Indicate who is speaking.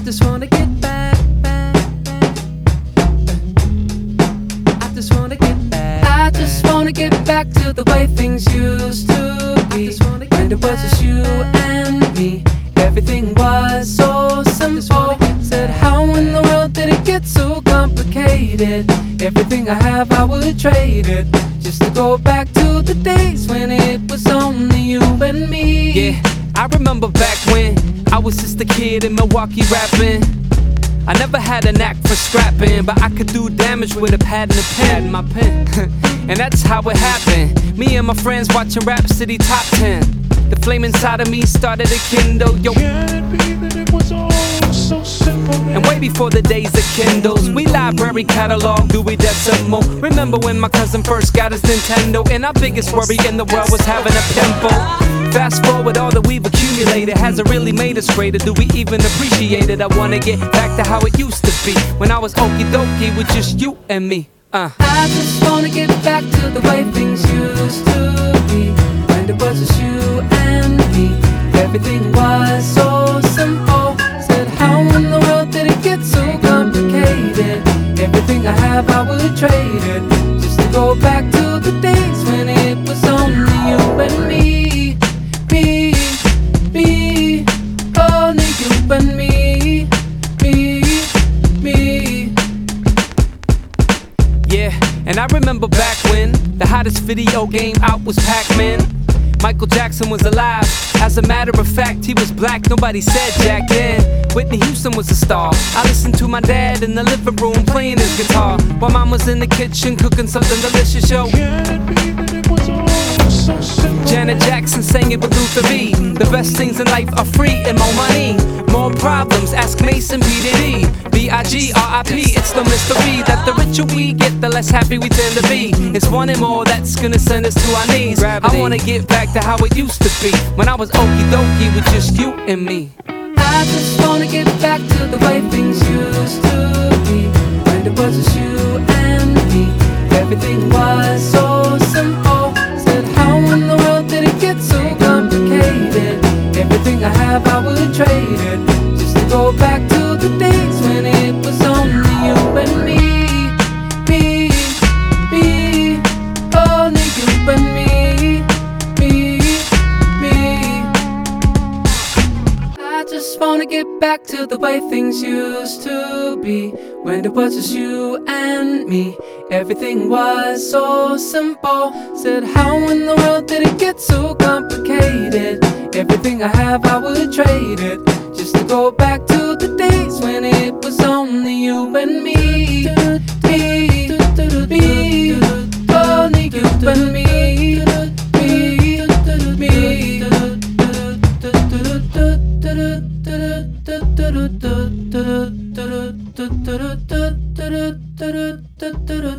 Speaker 1: just wanna get back, I just wanna get back. I just wanna get back to the way things used to be. When it was just you and me, everything was so simple. Said, how in the world did it get so complicated? Everything I have, I would trade it, just to go back to the days when it was only you and me.
Speaker 2: Yeah, I remember back when I was just a kid in Milwaukee rapping. I never had a knack for scrapping, but I could do damage with a pad and a pen. My pen. And that's how it happened. Me and my friends watching Rhapsody Top 10. The flame inside of me started to kindle. Yo,
Speaker 3: Can't be that it was all so simple.
Speaker 2: and way before the days of Kindles, we library catalog Dewey Decimal. Remember when my cousin first got his Nintendo, and our biggest worry in the world was having a pimple. Fast forward, all that we've accumulated hasn't really made us greater. Do we even appreciate it? I wanna get back to how it used to be, when I was okie dokie with just you and me.
Speaker 1: I just wanna get back to the way things used to be. When it was just you and me, everything was so simple. Said, how in the world did it get so complicated? Everything I have, I would trade it, just to go back to the days when it was only you and me. Me, only you and me. Me.
Speaker 2: Yeah, and I remember back when the hottest video game out was Pac-Man. Michael Jackson was alive. As a matter of fact, he was black, nobody said Jack then. Whitney Houston was a star. I listened to my dad in the living room playing his guitar, while mom was in the kitchen cooking something delicious, yo.
Speaker 3: Can't be that it was all so simple.
Speaker 2: Janet Jackson sang it with Luther V. The best things in life are free and more money. More problems, ask Mason P. Diddy. B.I.G. R.I.P. It's no mystery that the richer we get, the less happy we tend to be. It's wanting more that's gonna send us to our knees.
Speaker 1: Gravity.
Speaker 2: I wanna get back to how it used to be, when I was okie dokie with just you and me.
Speaker 1: I just wanna get back to the way things used to be. When it was just you and me, everything was so simple. Said, how in the world did it get so complicated? Everything I have, I would trade it, just to go back to the days when it was only you and me. Me, only you and me. I just wanna get back to the way things used to be. When it was just you and me, everything was so simple. Said, how in the world did it get so complicated? Everything I have, I would trade it, just to go back to the days when it was only you and me. Me, only you and me. Me.